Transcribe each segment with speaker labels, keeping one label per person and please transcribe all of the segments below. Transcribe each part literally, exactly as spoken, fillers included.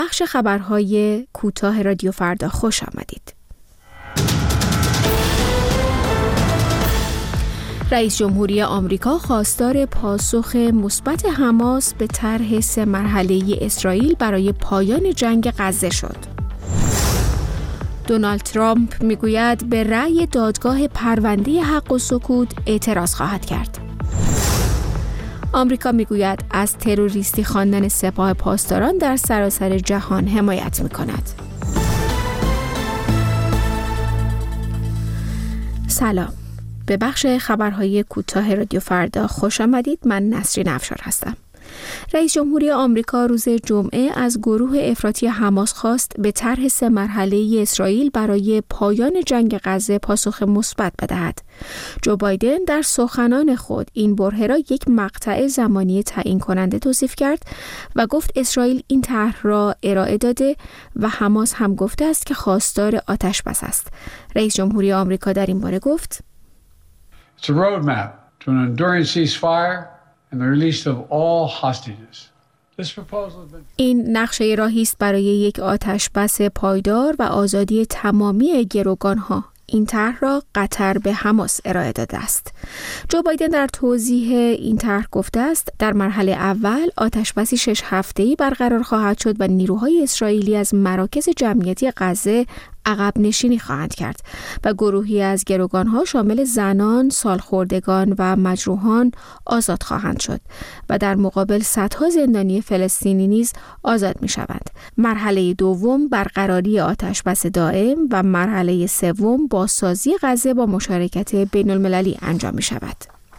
Speaker 1: بخش خبرهای کوتاه رادیو فردا خوش آمدید. رئیس جمهوری آمریکا خواستار پاسخ مثبت حماس به طرح سه مرحله‌ای اسرائیل برای پایان جنگ غزه شد. دونالد ترامپ میگوید به رأی دادگاه پرونده حق و سکوت اعتراض خواهد کرد. آمریکا میگوید از تروریستی خواندن سپاه پاسداران در سراسر جهان حمایت میکند. سلام. به بخش خبرهای کوتاه رادیو فردا خوش آمدید. من نسرین افشار هستم. رئیس جمهوری آمریکا روز جمعه از گروه افراطی حماس خواست به طرح سه مرحله‌ای اسرائیل برای پایان جنگ غزه پاسخ مثبت بدهد. جو بایدن در سخنان خود این برهه را یک مقطع زمانی تعیین کننده توصیف کرد و گفت اسرائیل این طرح را ارائه داده و حماس هم گفته است که خواستار آتش بس است. رئیس جمهوری آمریکا در این باره گفت:
Speaker 2: It's a roadmap to an enduring ceasefire and the release of all hostages. This proposal has been...
Speaker 1: این نقشه راهی است برای یک آتش بس پایدار و آزادی تمامی گروگان‌ها. این طرح را قطر به حماس ارائه داده است. جو بایدن در توضیح این طرح گفته است در مرحله اول آتشبسی شش هفته‌ای برقرار خواهد شد و نیروهای اسرائیلی از مراکز جمعیتی غزه عقب نشینی خواهند کرد و گروهی از گروگان‌ها شامل زنان، سالخوردگان و مجروحان آزاد خواهند شد و در مقابل صدها زندانی فلسطینی نیز آزاد می‌شوند. مرحله دوم برقراری آتشبس دائم و مرحله سوم بازسازی غزه با مشارکت بین‌المللی انجام می‌شود.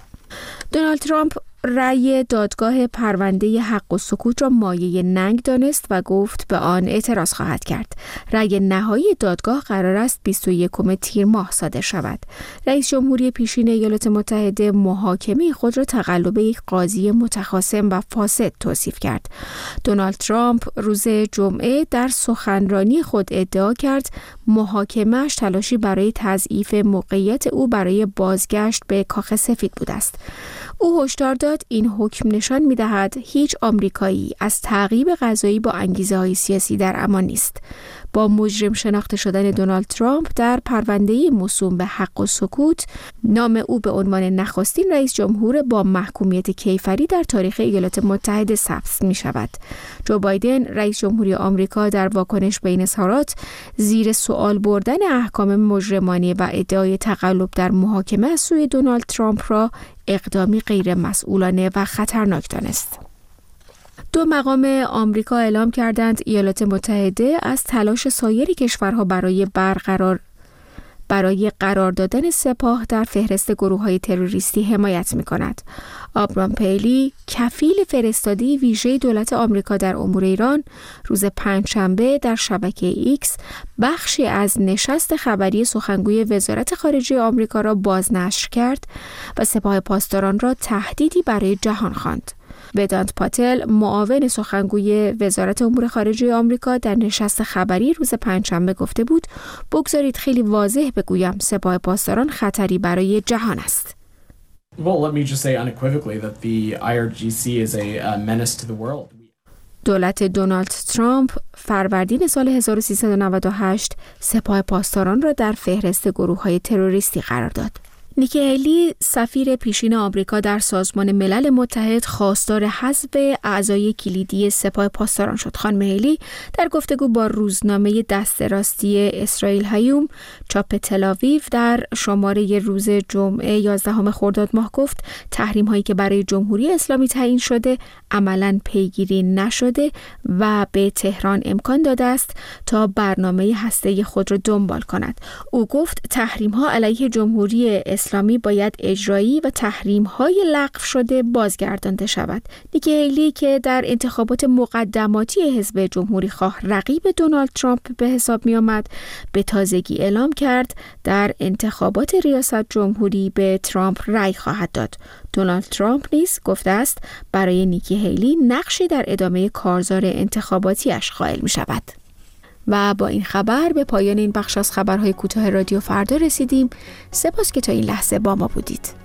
Speaker 1: دونالد ترامپ رأی دادگاه پرونده حق و سکوت را مایه ننگ دانست و گفت به آن اعتراض خواهد کرد. رأی نهایی دادگاه قرار است بیست و یکم تیر ماه صادر شود. رئیس جمهوری پیشین ایالات متحده محاکمه خود را تقلب یک قاضی متخاصم و فاسد توصیف کرد. دونالد ترامپ روز جمعه در سخنرانی خود ادعا کرد محاکمه‌اش تلاشی برای تضعیف موقعیت او برای بازگشت به کاخ سفید بوده است. او هشدار داد این حکم نشان می‌دهد هیچ آمریکایی از تعقیب قضایی با انگیزه‌های سیاسی در امان نیست. با مجرم شناخته شدن دونالد ترامپ در پرونده موسوم به حق و سکوت، نام او به عنوان نخستین رئیس جمهور با محکومیت کیفری در تاریخ ایالات متحده ثبت می‌شود. جو بایدن رئیس جمهوری آمریکا در واکنش به این اظهارات زیر سوال بردن احکام مجرمانه و ادعای تقلب در محاکمه از سوی دونالد ترامپ را اقدامی غیر مسئولانه و خطرناک دانست. دو مقام آمریکا اعلام کردند ایالات متحده از تلاش سایر کشورها برای برقرار برای قرار دادن سپاه در فهرست گروه‌های تروریستی حمایت می‌کند. آبرام پیلی، کفیل فرستادی ویژه دولت آمریکا در امور ایران، روز پنجشنبه در شبکه ایکس بخشی از نشست خبری سخنگوی وزارت خارجه آمریکا را بازنشر کرد و سپاه پاسداران را تهدیدی برای جهان خواند. ودانت پاتل، معاون سخنگوی وزارت امور خارجه آمریکا در نشست خبری روز پنجشنبه گفته بود بگذارید خیلی واضح بگویم سپاه پاسداران خطری برای جهان است.
Speaker 3: Well, let me just say unequivocally that the آی آر جی سی is a uh, menace to the world.
Speaker 1: دولت دونالد ترامپ فروردین سال هزار و سیصد و نود و هشت سپاه پاسداران را در فهرست گروه‌های تروریستی قرار داد. نیکی هیلی، سفیر پیشین آمریکا در سازمان ملل متحد، خواستار حذف اعضای کلیدی سپاه پاسداران شد. خانم هیلی در گفتگو با روزنامه دست راستی اسرائیل هیوم چاپ تل‌آویو در شماره روز جمعه یازدهم خرداد ماه گفت تحریم هایی که برای جمهوری اسلامی تعیین شده عملاً پیگیری نشده و به تهران امکان داده است تا برنامه هسته‌ای خود را دنبال کند. او گفت تحریم ها علیه جمهوری اسلامی باید اجرایی و تحریم‌های لغو شده بازگردانده شود. نیکی هیلی که در انتخابات مقدماتی حزب جمهوری خواه رقیب دونالد ترامپ به حساب می آمد، به تازگی اعلام کرد در انتخابات ریاست جمهوری به ترامپ رأی خواهد داد. دونالد ترامپ نیز گفته است برای نیکی هیلی نقشی در ادامه کارزار انتخاباتیش قائل می شود. و با این خبر به پایان این بخش از خبرهای کوتاه رادیو فردا رسیدیم. سپاس که تا این لحظه با ما بودید.